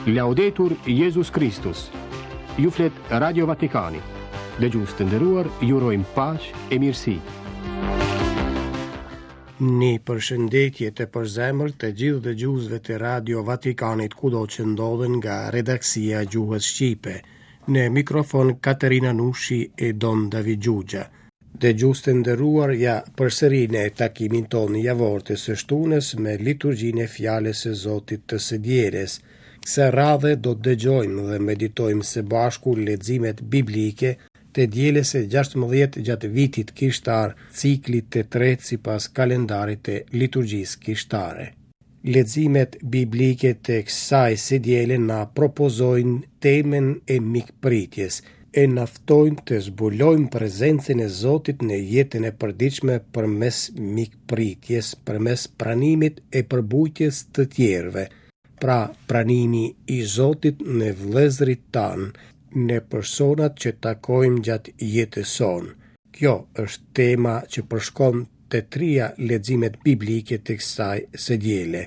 Laudetur Jesus Christus. Ju flet Radio Vatikani. Dëgjues të nderuar, ju urojmë paqë e mirësi. Një përshëndetje të përzemërt të gjithë dëgjuesve të Radio Vatikanit kudo që ndodhen nga redaksia e gjuhës shqipe. Në mikrofon Katerina Nushi e Don David Gjugja. Dëgjues të nderuar, ja përsëri në takimin tonë javor të së shtunës me liturgjinë e fjalës së Zotit të së dielës. Kësaj radhe do të dëgjojmë dhe meditojmë së bashku leximet biblike të dielës së 16 gjatë vitit kishtar, ciklit të tretë sipas kalendarit të liturgjisë kishtare. Leximet biblike të kësaj së diele na propozojnë temën e mikpritjes e na ftojnë të zbulojmë prezencën e Zotit në jetën e përditshme përmes mikpritjes, përmes pranimit e përbujtjes të tjerëve. Pra pranimi i Zotit në vëllezërit tanë, në personat që takojmë gjatë jetës sonë. Kjo është tema që përshkon të trija leximet biblike të kësaj së diele.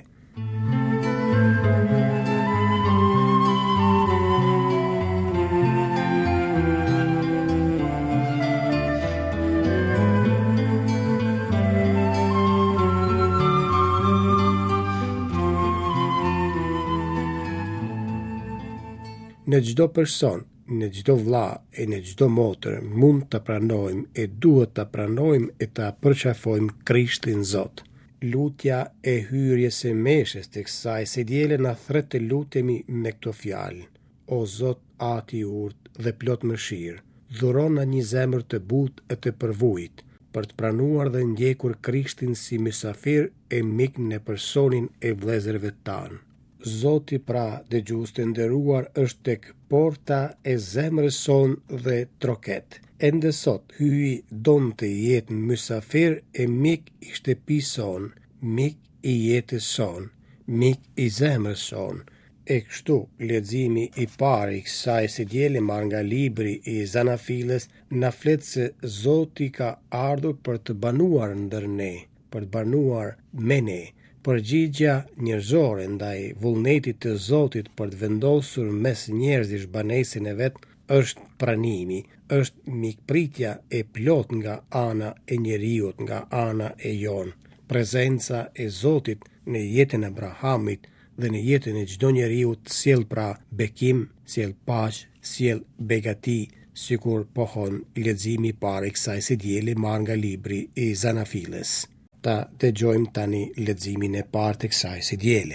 Në çdo person, në çdo vlla e në çdo motër mund të pranojmë e duhet të pranojmë e të përqafojmë Krishtin Zot. Lutja e hyrjes së meshës të kësaj së diele na thret të lutemi me këto fjalë: O Zot, ati i urtë dhe plot mëshirë, dhurona një zemër të butë e të përvujt, për të pranuar dhe ndjekur Krishtin si mysafir e mik në personin e vëllezërve tanë. Zoti, pra, dëgjues të nderuar, është tek porta e zemrës sonë dhe troket. Ende sot hyi don të jetë mysafir e mik i shtëpisë sonë, mik i jetës sonë, mik i zemrës sonë. E kështu, leximi i parë i kësaj së diele marrë nga libri i Zanafilës na flet se Zoti ka ardhur për të banuar ndër ne, për të banuar me ne. Përgjigja njerëzore ndaj vullnetit të Zotit për të vendosur mes njerëzish banesën e vet është pranimi, është mikpritja e plot nga ana e njeriut, nga ana e jon. Prezenca e Zotit në jetën e Abrahamit dhe në jetën e çdo njeriu sjell pra bekim, sjell paqë, sjell begati, sikur pohon leximi i parë i kësaj së diele marrë nga libri i Zanafilës. Ta dëgjojmë tani leximin e parë të kësaj së diele.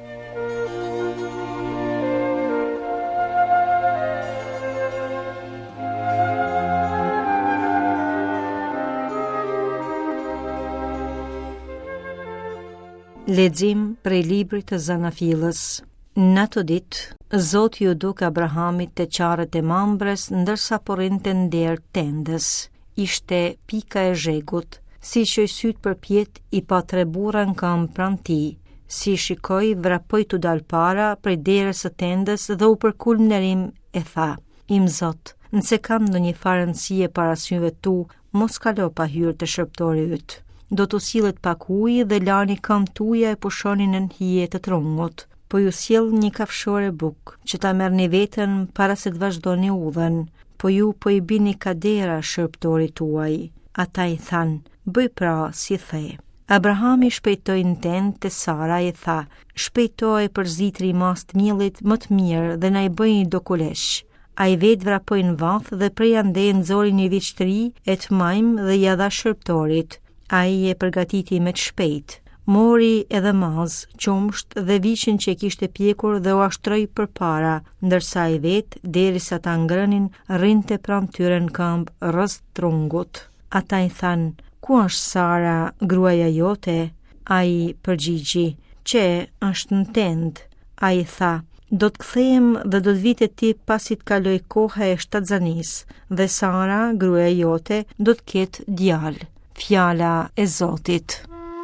Lexim prej librit të Zanafilës. Në ato ditë, Zoti ju duk Abrahamit te qarret e mambrës ndërsa porrinte nder tendës. Ishte pika e zhegut. Si që i sytë për pjet, i pa 3 burra në kam pran ti. Si shikoj, vrapoj të dal para prej derës së tendës dhe u përkul nderim e tha: Im Zot, nëse kam ndonjë farënësie para syve tu, mos kalo pa hyrë të shërptori yt. Do të sillet pak ujë dhe lani kam tuja e pushonin në hije të trungut. Po ju sjell një kafshore buk, që ta merrni veten para se të vazhdoni udhën. Po ju po i bini kadera shërptorit tuaj. Ata i thanë: bëj pra si the. Abrahami shpejtoi në tend te Sara i tha: shpejtoj për zitri i mas të miellit më të mirë dhe na i bëj një dokulesh. Ai vet vrapoi në vath dhe prej ande nxori një vit të ri e të majm dhe ja dha shërptorit. Ai e përgatiti me të shpejt. Mori edhe maz, qumsht dhe vishin që kishte pjekur dhe u ashtroi përpara, ndërsa ai vet, derisa ta ngrënin, rrinte pranë tyre në këmbë rreth trungut. Ata i thanë: ku është Sara, gruaja jote? Ai përgjigji: që është në tend. Ai tha: do të kthehem dhe do të vi te ti pasi të kaloj koha e shtatzanis, dhe Sara, gruaja jote, do të ketë djalë. Fjala e Zotit.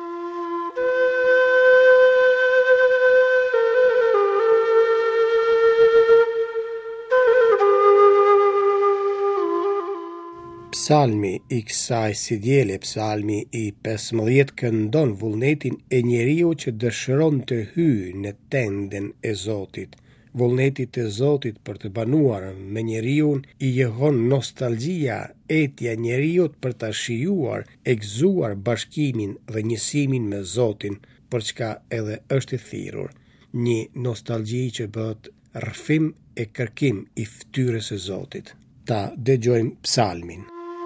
Psalmi i kësaj së diele, psalmi i 15, këndon vullnetin e njeriu që dëshiron të hyjë në tendën e Zotit, Vullneti të Zotit për të banuar me njeriun i jehon nostalgjia, etja njeriut për të shijuar e gëzuar bashkimin dhe njësimin me Zotin, për çka edhe është i thirrur. Një nostalgji që bëhet rrëfim e kërkim i fytyrës së Zotit. Ta dëgjojmë psalmin.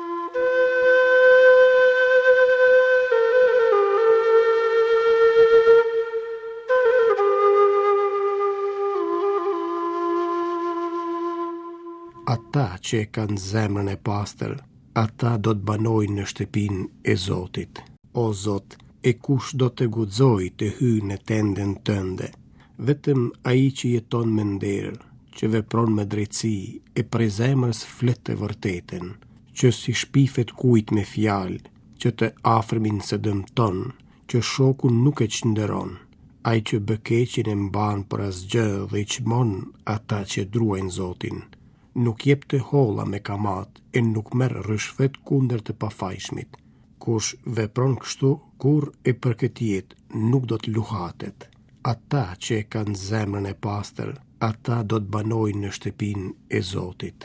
Ata që e kanë zemrën e pastër, ata do të banojnë në shtëpinë e Zotit. O Zot, e kush do të guxojë të hyjë në tendën tënde? Vetëm ai që jeton me nder, që vepron me drejtësi e prej zemrës flet të vërtetën, që si shpifet kujt me fjalë, që të afërmin se dëmton, që shokun nuk e çnderon, ai që bëkeqin e mban për asgjë dhe i çmon ata që druajnë Zotin. Nuk jep të holla me kamat e nuk merr rishfet kundër të pafajshmit. Kush vepron kështu, kur e për këtë jetë nuk do të luhatet. Ata që e kanë zemrën e pastër, ata do të banojnë në shtëpinë e Zotit.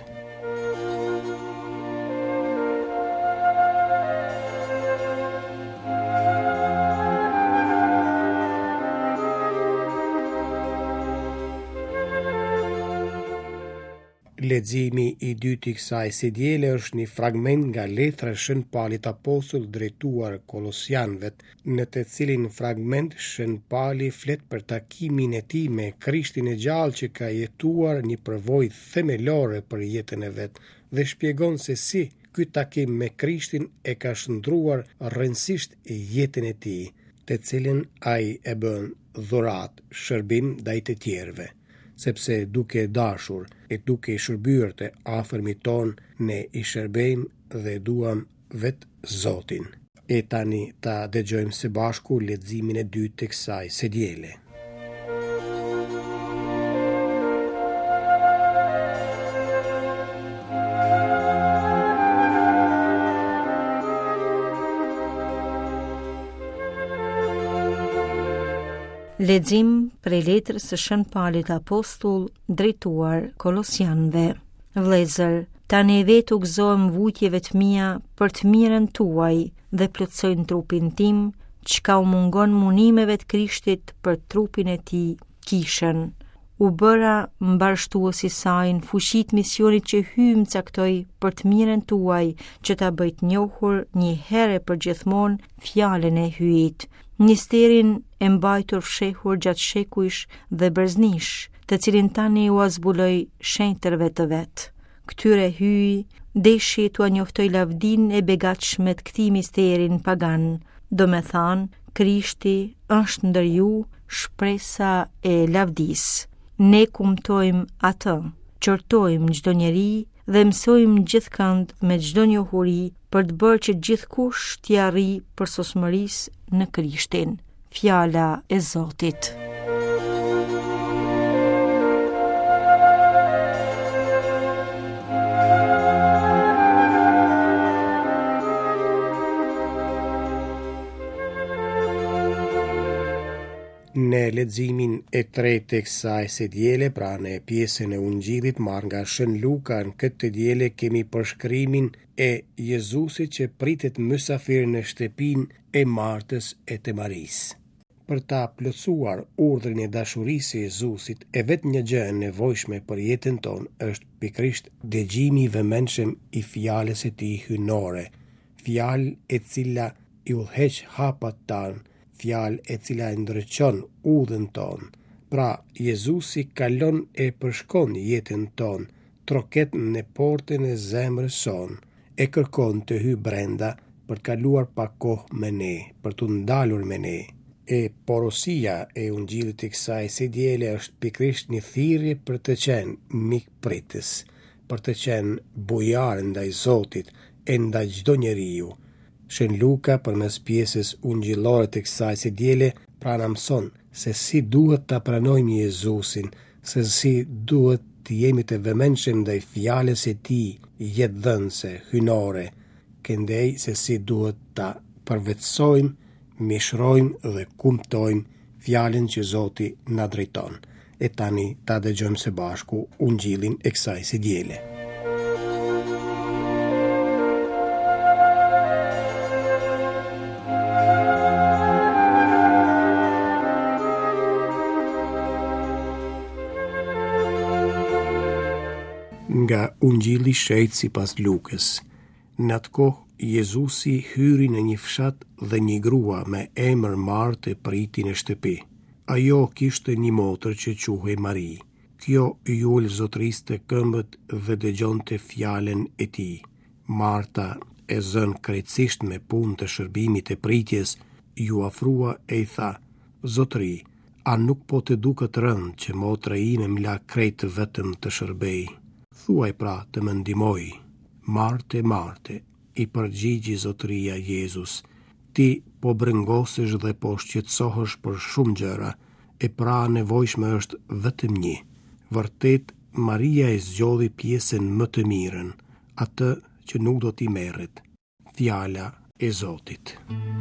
Leximi i dytë i kësaj sedjele është një fragment nga letra e Shën Paulit Apostull drejtuar Kolosianëve, në të cilin fragment Shën Pauli flet për takimin e tij me Krishtin e gjallë që ka jetuar një përvojë themelore për jetën e vet dhe shpjegon se si ky takim me Krishtin e ka shndruar rrënjësisht jetën e tij, të cilin ai e bën dhuratë, shërbim ndaj të tjerëve. Sepse duke dashur e duke i shërbyer të afërmit ton, ne i shërbejmë dhe duam vetë Zotin. E tani ta dëgjojmë së bashku leximin e dytë të kësaj sedjele. Lexim prej letrës së Shën Paulit Apostull drejtuar Kolosianëve. Vëllezër, tani vetë u gëzohem vujtjeve të mia për të mirën tuaj dhe plotësojnë trupin tim, çka u mungon munimeve të Krishtit për trupin e tij, kishën. U bëra mbarshtues i saj në fuqitë misionit që hymë caktoj për të mirën tuaj, që ta bëj të njohur një herë për gjithmonë fjalën e hyjit, misterin e mbajtur fshehur gjatë shekujsh dhe breznish, të cilin tani u zbuloi shenjtërve të vet. Këtyre hyj deshi t'ua njoftoj lavdin e begatshme të këtij misterin pagan, do me thanë, Krishti është ndër ju shpresa e lavdis. Ne kumtojmë atë, qortojmë çdo njeri dhe mësojmë gjithkënd me çdo njohuri për të bërë që gjithkush t'i arrijë përsosmërisë në Krishtin. Fjala e Zotit. Në leximin e tretë të kësaj sedjele, pra në pjesën e Ungjillit marrë nga Shën Luka, në këtë diele kemi përshkrimin e Jezusit që pritet mysafir në shtëpinë e Martës e të Marisë. Për ta plotësuar urdhrin e dashurisë së Jezusit, e vetë një gjë e nevojshme për jetën tonë është pikërisht dëgjimi i vëmendshëm i fjalës së tij hyjnore, fjalë e cila i udhëheq hapat tanë, fjalë e cila e ndryqon udhën tonë. Pra, Jezusi kalon e përshkon jetën tonë, troket në portën e zemrës sonë, e kërkon të hyjë brenda për të kaluar pak kohë me ne, për të ndalur me ne. E porosia e Ungjillit të kësaj sedjele është pikërisht një thirrje për të qenë mikpritës, për të qenë bujar ndaj Zotit e ndaj çdo njeriu. Shën Luka përmes pjesës ungjillore të kësaj sedjele pra na mëson se si duhet ta pranojmë Jezusin, se si duhet të jemi të vëmendshëm ndaj fjalës së tij jetëdhënëse, hyjnore, këndej se si duhet ta përvetësojmë, mishrojmë dhe kumtojmë fjalën që Zoti na drejton. e tani ta dëgjojmë së bashku ungjillin e kësaj së diele. Nga ungjilli shejt sipas Lukës. Në atë kohë Jezusi hyri në një fshat dhe një grua me emër Martë priti në shtëpi. Ajo kishte një motër që quhej Mari. Kjo i ul Zotrisë këmbët dhe dëgjonte fjalën e tij. Marta, e zënë krejtësisht me punë të shërbimit të pritjes, ju afrua e i tha: Zotri, a nuk po të duket rënd që motra ime m'la krejt vetëm të shërbej? Thuaj pra të më ndihmoj. Marte, Marte, i përgjigji Zotria Jezus, ti po brëngosesh dhe po shqetësohesh për shumë gjëra, e pra nevojshme është vetëm një. Vërtet, Maria e zgjodhi pjesën më të mirën, atë që nuk do t'i merret. Fjala e Zotit.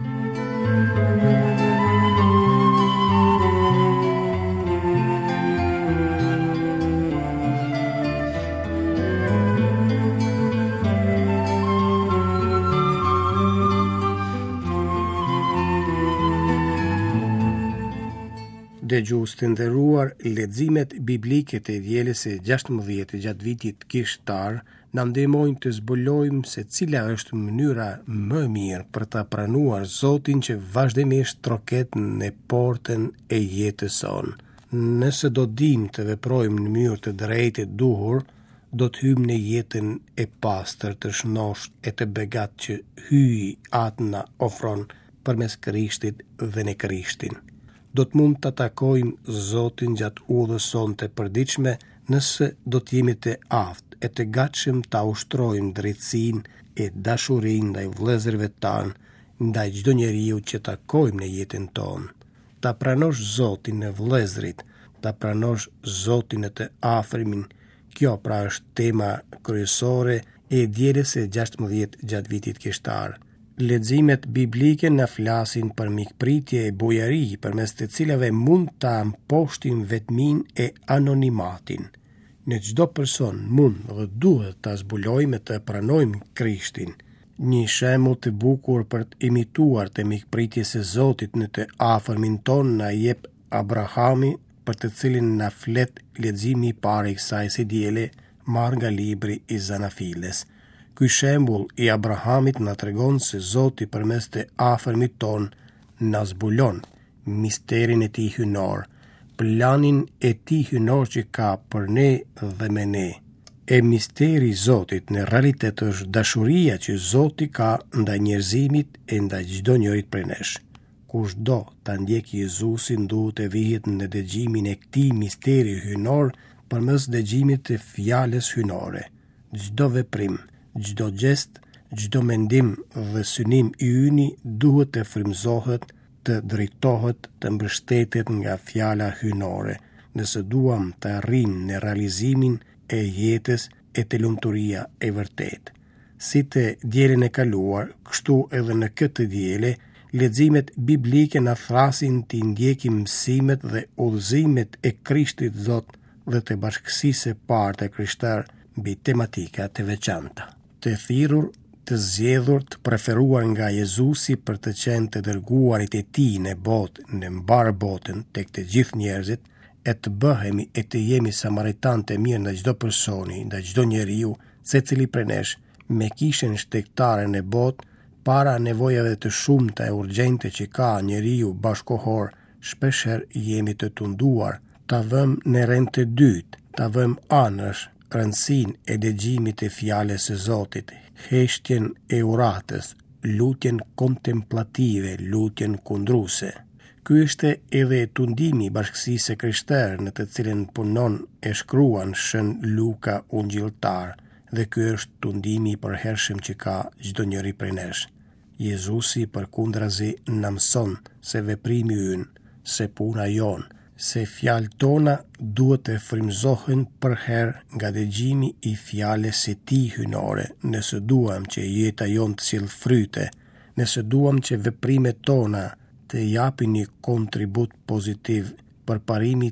Dëgjues të nderuar, leximet biblike të dielës së 16 gjatë vitit kishtar na ndihmojnë të zbulojmë se cila është mënyra më mirë për ta pranuar Zotin që vazhdimisht troket në portën e jetës sonë. Nëse do dim të veprojmë në mënyrë të drejtë e duhur, do të hyjmë në jetën e pastër të shnosh e të begat që hyji atë na ofron përmes Krishtit dhe në Krishtin. Do të mund të takojmë Zotin gjatë udhës sonë të përditshme nëse do të jemi të aftë e të gatshëm ta ushtrojmë drejtsinë e dashurinë ndaj vëllezërve tanë, ndaj çdo njeriu që takojmë në jetën tonë. Ta pranosh Zotin në vëllezërit, ta pranosh Zotin në të afërmin. Kjo pra është tema kryesore e dielës së 16 gjatë vitit kishtar. Leximet biblike na flasin për mikpritje e bujari përmes të cilave mund ta mposhtim vetminë e anonimatin. Në çdo person mund dhe duhet ta zbulojmë të pranojmë Krishtin. Një shembull të bukur për të imituar të mikpritjes së Zotit në të afërmin ton na jep Abrahami, për të cilin na flet leximi i parë i kësaj së diele, marrë nga libri i Zanafiles. Ky shembull i Abrahamit na tregon se Zoti përmes të afërmit ton na zbulon misterin e tij hynor, planin e tij hynor që ka për ne dhe me ne. E misteri i Zotit në realitet është dashuria që Zoti ka ndaj njerëzimit e ndaj çdo njërit prej nesh. Kushdo ta ndjek Jezusin duhet të vihet në dëgjimin e këtij misteri hynor përmes dëgjimit të fjalës hynore. Çdo veprim, çdo gest, çdo mendim dhe synim i yni duhet të frymëzohet, të drejtohet, të mbështetet nga fjala hynore, nëse duam të arrijmë në realizimin e jetës e të lumturia e vërtet. Si të dielën e kaluar, kështu edhe në këtë diele, leximet biblike na thrasin të ndjekim mësimet dhe udhëzimet e Krishtit Zot dhe të bashkësisë së parë të krishterë mbi tematika të veçanta. Të thirrur, të zgjedhur, të preferuar nga Jezusi për të qenë të dërguarit e tij në botë, në mbar botën tek të gjithë njerëzit, e të bëhemi e të jemi samaritan të mirë ndaj çdo personi, ndaj çdo njeriu, secili prej nesh, me kishën shtegtare në botë, para nevojave të shumta e urgjente që ka njeriu bashkohor, shpeshherë jemi të tunduar, ta vëmë në rend të dytë, ta vëmë anësh rëndësinë e dëgjimit të fjalës së Zotit, heshtjen e uratës, lutjen kontemplative, lutjen kundruese. Ky është edhe tundimi i bashkësisë së krishterë në të cilën punon e shkruan Shën Luka ungjilltar, dhe ky është tundimi i përhershëm që ka çdo njeri prej nesh. Jezusi përkundrazi na mëson se veprimi ynë, se puna jon, se fjalët tona duhet të frymëzohen për herë nga dëgjimi i fjalës së tij hynore, nëse duam që jeta jon të sjellë fryte, nëse duam që veprimet tona të japin një kontribut pozitiv për parimit të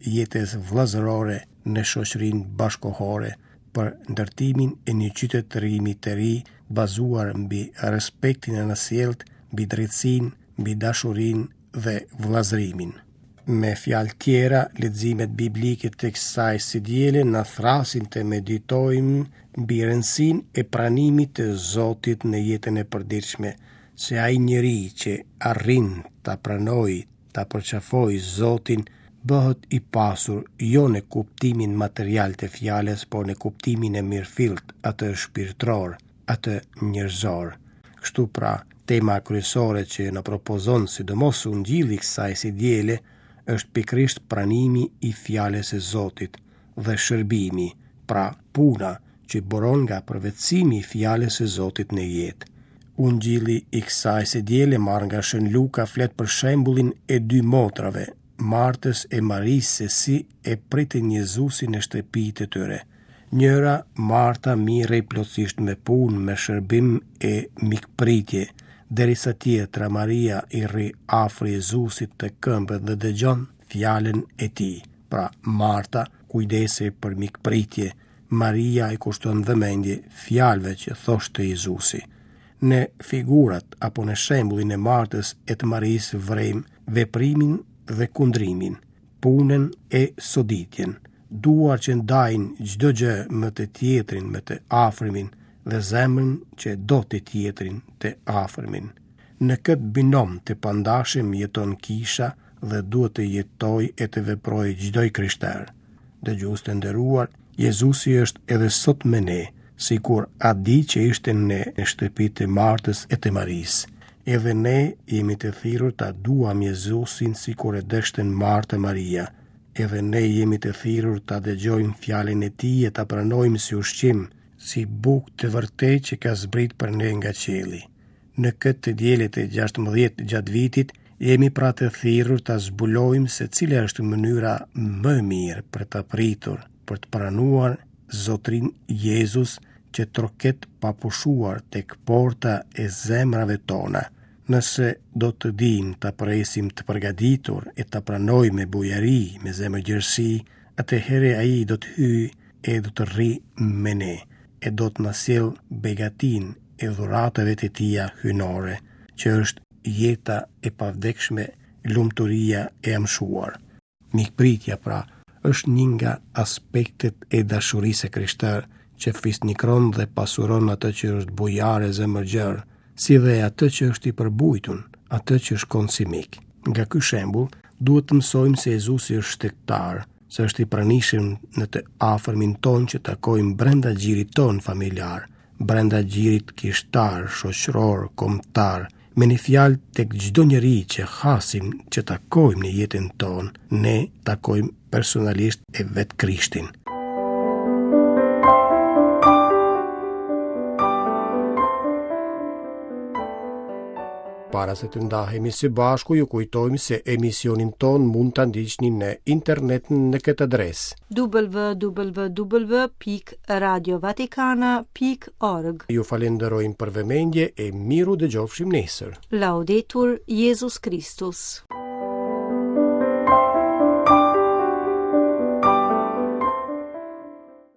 jetës vëllazërore në shoqërinë bashkohore për ndërtimin e një qytetërimi të ri bazuar mbi respektin e nësjellët, mbi drejtësinë, mbi dashurinë dhe vëllazërimin. Me fjalë tjera, leximet biblike të kësaj së diele na thrasin të meditojmë mbi rëndësinë e pranimit të Zotit në jetën e përditshme, se ai njeri që arrin ta pranojë, ta përqafojë Zotin, bëhet i pasur jo në kuptimin material të fjalës, por në kuptimin e mirëfillt, atë shpirtëror, atë njerëzor. Kështu pra, tema kryesore që na propozon sidomos Ungjilli kësaj së diele është pikërisht pranimi i fjalës së Zotit dhe shërbimi, pra puna që boron nga përvetësimi i fjalës së Zotit në jetë. Ungjilli i kësaj së diele marrë nga Shën Luka flet për shembullin e dy motrave, Martës e Marisë, se si e pritën Jezusin në shtëpitë e tyre. Njëra, Marta, mirrej plotësisht me punë, me shërbim e mikpritje, derisa tjetra, Maria, i rri afër Jezusit të këmbët dhe dëgjon fjalën e tij. Pra, Marta kujdese për mikpritje, Maria i kushton vëmendje fjalëve që thoshte Jezusi. Në figurat apo në shembullin e Martës e të Marisë vrem veprimin dhe kundrimin, punën e soditjen, duar që ndajnë çdo gjë me të tjetrin, me të afërmin, dhe zemrën që do të tjetrin të afërmin. Në këtë binom të pandashëm jeton kisha dhe duhet të jetoj e të veproj çdo krishter. Dëgjues të nderuar, Jezusi është edhe sot me ne, sikur a di që ishte në shtëpitë e Martës e të Marisë. Edhe ne jemi të thirrur ta duam Jezusin sikur e dështen Marta Maria. Edhe ne jemi të thirrur ta dëgjojmë fjalën e tij e ta pranojmë si ushqim, si bukë të vërtetë që ka zbrit për ne nga qielli. Në këtë diele të 16 gjatë vitit, jemi pra të thirrur ta zbulojmë se cila është mënyra më e mirë për ta pritur, për të pranuar Zotrin Jezus që troket pa pushuar tek porta e zemrave tona. Nëse do të dim të presim të përgatitur e të pranoj me bujari, me zemër gjerësi, atëherë ai do të hyjë e do të rri me ne, e do të na sjell begatin e dhuratave të tija hynore, që është jeta e pavdekshme, lumturia e amshuar. Mikpritja pra është një nga aspektet e dashurisë e krishterë, që fisnikron dhe pasuron atë që është bujare zemërgjër, si dhe atë që është i përbujtun, atë që është konsimik. Nga ky shembull, duhet të mësojmë se Jezusi është shtektar, se është i pranishëm në të afërmin ton që takojmë brenda gjirit ton familjar, brenda gjirit kishtar, shoqëror, kombëtar, me një fjalë tek çdo njeri që hasim që takojmë në jetën ton, ne takojmë personalisht e vet Krishtin. Para se të ndahemi së bashku, ju kujtojmë se emisionin ton mund të ndiqni në internet në këtë adresë www.radiovaticana.org. Ju falenderojmë për vëmendje e miru dëgjofshim nesër. Laudetur Jesus Christus.